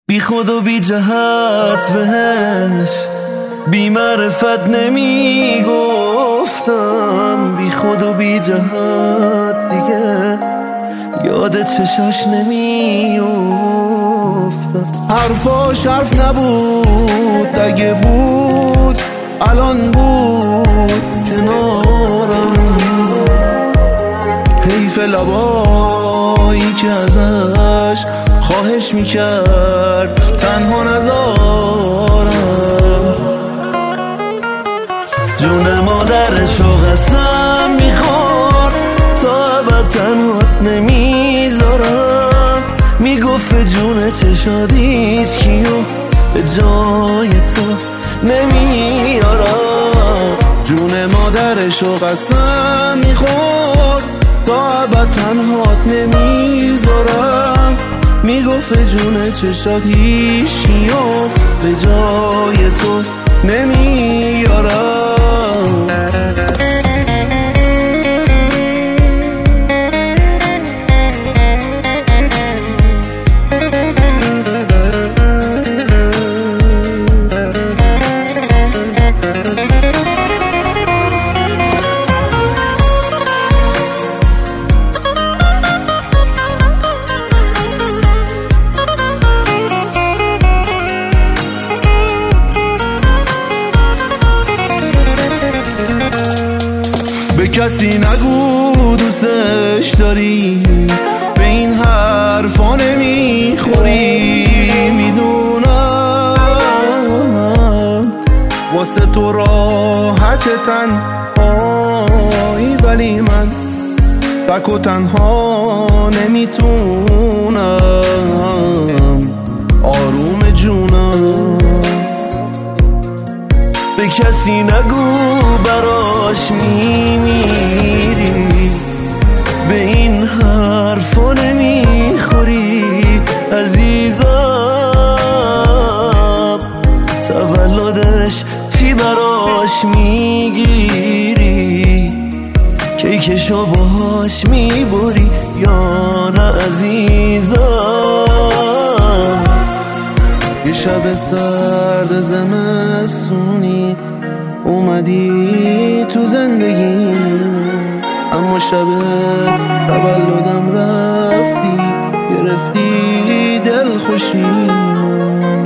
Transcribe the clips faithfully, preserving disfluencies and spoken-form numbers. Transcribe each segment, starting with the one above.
بی خود و بی جهت بهش بی معرفت نمی گفتم، بی خود و بی جهت دیگه یاد چشاش نمی افتم. حرفاش حرف نبود، اگه بود الان بود کنارم. حیف لبایی که ازش خواهش میکرد تنها نذارم. جون مادرشو قسم میخور تا ابد تنهات نمیذارم. میگفت جون چشاد هیچ کیو به جای تو نمیارم. جون مادرشو قسم میخور تا ابد تنهات نمیذارم. میگفت جون چشات هیچ کیو به جای تو نمیارم. به کسی نگو دوستش داری، به این حرفا نمیخوری. میدونم واسه تو راحت تنهایی، ولی من تک و تنها نمیتونم آروم جونم. به کسی نگو براش میمیری، به این حرفا نمیخوری. عزیزم تولدش چی براش میگیری؟ کیکشو باهاش میبری یا نه عزیزم؟ یه شب سرد زمستونی اومدی تو زندگی، اما شب تولدم رفتی گرفتی دل خوشیمو.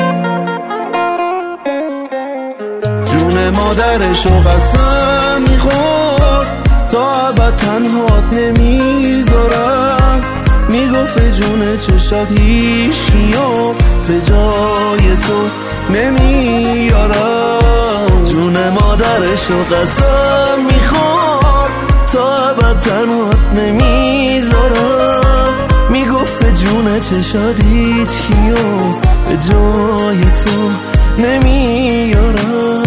جون مادرشو قسم میخور تا ابد تنهات نمیذارم. میگفت جون چشات هیچ کیو به جای تو نمیارم. جون مادرشو قسم میخور تا ابد تنهات نمیذارم. میگفت جون چشات هیچ کیو به جای تو نمیارم.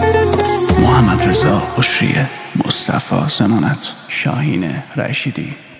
محمد رضا بشریه، مصطفی زمانت، شاهین رشیدی.